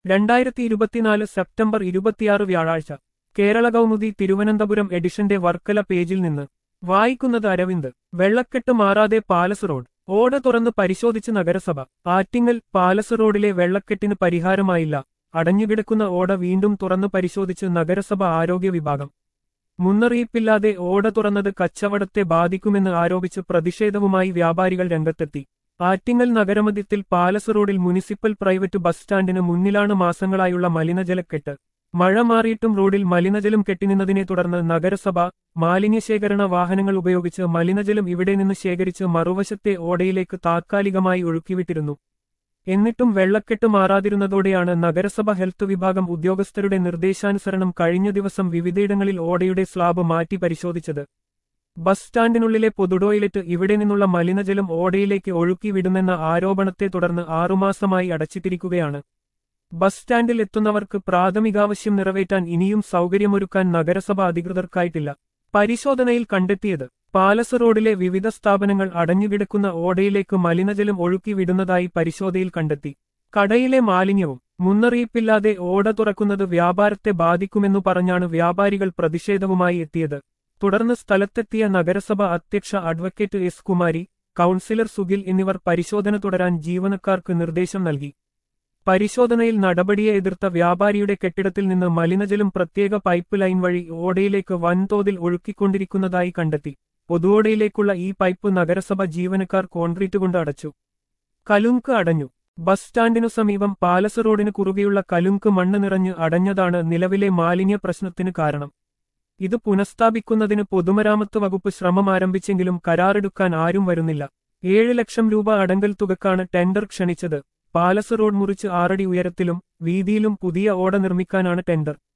2024 September 26 വ്യാഴാഴ്ച കേരള കൗമുദി തിരുവനന്തപുരം എഡിഷന്റെ വർക്കല പേജിൽ നിന്ന് വായിക്കുന്നത് അരവിന്ദ്. വെള്ളക്കെട്ട് മാറാതെ പാലസ് റോഡ് ഓട തുറന്ന് പരിശോധിച്ച് നഗരസഭ. ആറ്റിങ്ങൽ പാലസ് റോഡിലെ വെള്ളക്കെട്ടിന് പരിഹാരമായില്ല. അടഞ്ഞുകിടക്കുന്ന ഓട വീണ്ടും തുറന്ന് പരിശോധിച്ച് നഗരസഭ ആരോഗ്യ വിഭാഗം. മുന്നറിയിപ്പില്ലാതെ ഓട തുറന്നത് കച്ചവടത്തെ ബാധിക്കുമെന്ന് ആരോപിച്ച് പ്രതിഷേധവുമായി വ്യാപാരികൾ രംഗത്തെത്തി. ആറ്റിങ്ങൽ നഗരമധ്യത്തിൽ പാലസ് റോഡിൽ മുനിസിപ്പൽ പ്രൈവറ്റ് ബസ് സ്റ്റാൻഡിന് മുന്നിലാണ് മാസങ്ങളായുള്ള മലിനജലക്കെട്ട്. മഴ മാറിയിട്ടും റോഡിൽ മലിനജലം കെട്ടിനിന്നതിനെ തുടർന്ന് നഗരസഭ മാലിന്യശേഖരണ വാഹനങ്ങൾ ഉപയോഗിച്ച് മലിനജലം ഇവിടെ നിന്ന് ശേഖരിച്ച് മറുവശത്തെ ഓടയിലേക്ക് താത്കാലികമായി ഒഴുക്കിവിട്ടിരുന്നു. എന്നിട്ടും വെള്ളക്കെട്ട് മാറാതിരുന്നതോടെയാണ് നഗരസഭ ഹെൽത്ത് വിഭാഗം ഉദ്യോഗസ്ഥരുടെ നിർദ്ദേശാനുസരണം കഴിഞ്ഞ ദിവസം വിവിധയിടങ്ങളിൽ ഓടയുടെ സ്ലാബ് മാറ്റി പരിശോധിച്ചത്. ബസ് സ്റ്റാൻഡിനുള്ളിലെ പൊതുടോയ്ലറ്റ് ഇവിടെ നിന്നുള്ള മലിനജലം ഓടയിലേക്ക് ഒഴുക്കി വിടുമെന്ന ആരോപണത്തെ തുടർന്ന് 6 മാസമായി അടച്ചിട്ടിരിക്കുകയാണ്. ബസ് സ്റ്റാൻഡിൽ എത്തുന്നവർക്ക് പ്രാഥമികാവശ്യം നിറവേറ്റാൻ ഇനിയും സൗകര്യമൊരുക്കാൻ നഗരസഭ അധികൃതർക്കായിട്ടില്ല. പരിശോധനയിൽ കണ്ടെത്തിയത് പാലസ് റോഡിലെ വിവിധ സ്ഥാപനങ്ങൾ അടഞ്ഞുകിടക്കുന്ന ഓടയിലേക്ക് മലിനജലം ഒഴുക്കി വിടുന്നതായി പരിശോധനയിൽ കണ്ടെത്തി. കടയിലെ മാലിന്യവും മുന്നറിയിപ്പില്ലാതെ ഓട തുറക്കുന്നത് വ്യാപാരത്തെ ബാധിക്കുമെന്നു പറഞ്ഞാണ് വ്യാപാരികൾ പ്രതിഷേധവുമായി എത്തിയത്. തുടർന്ന് സ്ഥലത്തെത്തിയ നഗരസഭ അധ്യക്ഷ advocate S Kumari, councillor Sugil എന്നിവർ പരിശോധന തുടരാൻ ജീവനക്കാർക്ക് നിർദ്ദേശം നൽകി. പരിശോധനയിൽ നടപടിയെ എതിർത്ത വ്യാപാരിയുടെ കെട്ടിടത്തിൽ നിന്ന് മലിനജലം പ്രത്യേക പൈപ്പ് ലൈൻ വഴി ഓടയിലേക്ക് വൻതോതിൽ ഒഴുക്കിക്കൊണ്ടിരിക്കുന്നതായി കണ്ടെത്തി. പൊതുവോടയിലേക്കുള്ള ഈ പൈപ്പ് നഗരസഭ ജീവനക്കാർ കോൺക്രീറ്റ് കൊണ്ട് അടച്ചു. കലുങ്ക് അടഞ്ഞു. ബസ് സ്റ്റാൻഡിനു സമീപം പാലസ് റോഡിന് കുറുകെയുള്ള കലുങ്ക് മണ്ണ് നിറഞ്ഞ് അടഞ്ഞതാണ് നിലവിലെ മാലിന്യ പ്രശ്നത്തിന് കാരണം. ഇത് പുനഃസ്ഥാപിക്കുന്നതിന് പൊതുമരാമത്ത് വകുപ്പ് ശ്രമം ആരംഭിച്ചെങ്കിലും കരാറെടുക്കാൻ ആരും വരുന്നില്ല. 7 ലക്ഷം രൂപ അടങ്കൽ തുകക്കാണ് ടെൻഡർ ക്ഷണിച്ചത്. പാലസ് റോഡ് മുറിച്ച് 6 അടി ഉയരത്തിലും വീതിയിലും പുതിയ ഓട നിർമ്മിക്കാനാണ് ടെൻഡർ.